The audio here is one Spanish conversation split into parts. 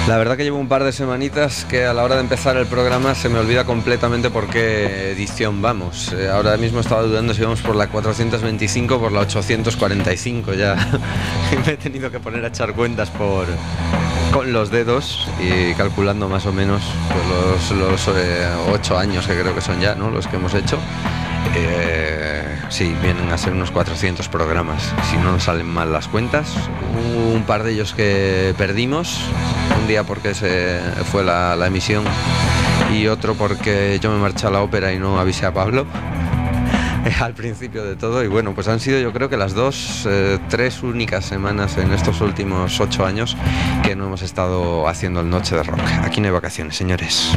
La verdad que llevo un par de semanitas que a la hora de empezar el programa se me olvida completamente por qué edición vamos. Ahora mismo estaba dudando si vamos por la 425 o por la 845 ya. Me he tenido que poner a echar cuentas con los dedos y calculando más o menos pues los 8 años que creo que son ya, ¿no? Los que hemos hecho. Sí, vienen a ser unos 400 programas, si no nos salen mal las cuentas. Un par de ellos que perdimos, un día porque se fue la emisión y otro porque yo me marché a la ópera y no avisé a Pablo al principio de todo. Y bueno, pues han sido, yo creo que las tres únicas semanas en estos últimos 8 años que no hemos estado haciendo el Noche de Rock. Aquí no hay vacaciones, señores.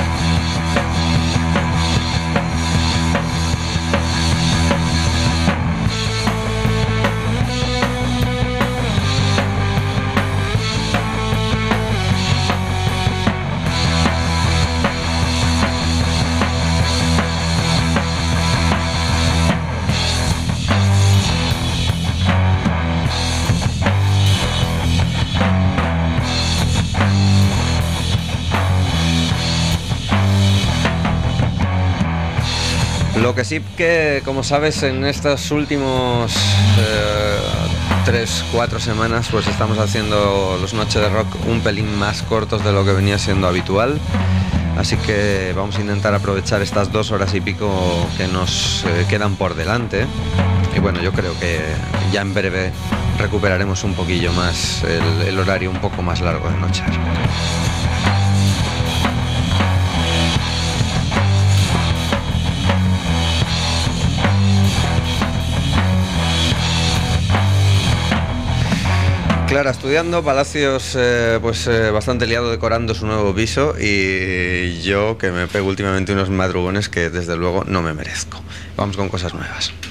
Lo que sí que, como sabes, en estos últimos 3-4 semanas pues estamos haciendo los Noches de Rock un pelín más cortos de lo que venía siendo habitual. Así que vamos a intentar aprovechar estas 2 horas y pico que nos quedan por delante. Y bueno, yo creo que ya en breve recuperaremos un poquillo más el horario un poco más largo de Noche de Rock. Clara estudiando, Palacios bastante liado decorando su nuevo piso y yo que me pego últimamente unos madrugones que desde luego no me merezco. Vamos con cosas nuevas.